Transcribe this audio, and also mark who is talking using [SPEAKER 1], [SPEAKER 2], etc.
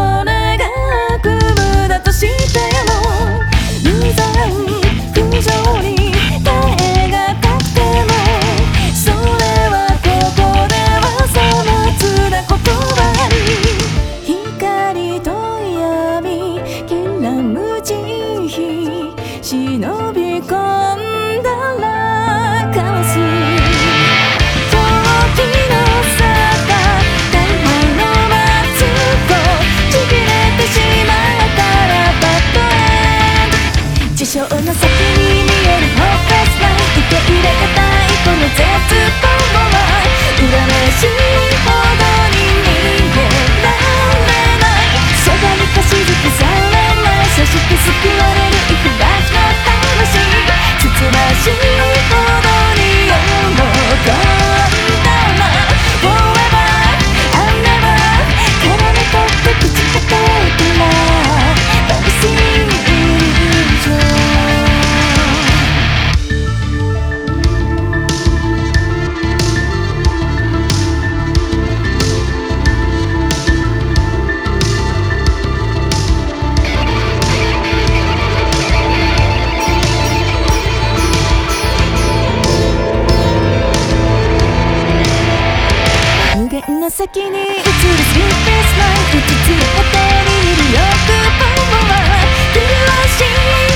[SPEAKER 1] れが悪夢だとしても偶然不条理耐えがたくてもそれはここではさまつな言葉に光と闇きらむ慈悲忍び込んだらかわす地上の先に見えるホープレスライン受け入れがたいこの絶望は占い師ほどに逃げられないそばにかしずくされないそして救われる幾らの魂つつましいほどに喜んだら Forever and never 絡め取って口答えたら Everything先に映るスリープスラインうつつを手に見る欲望は苦しい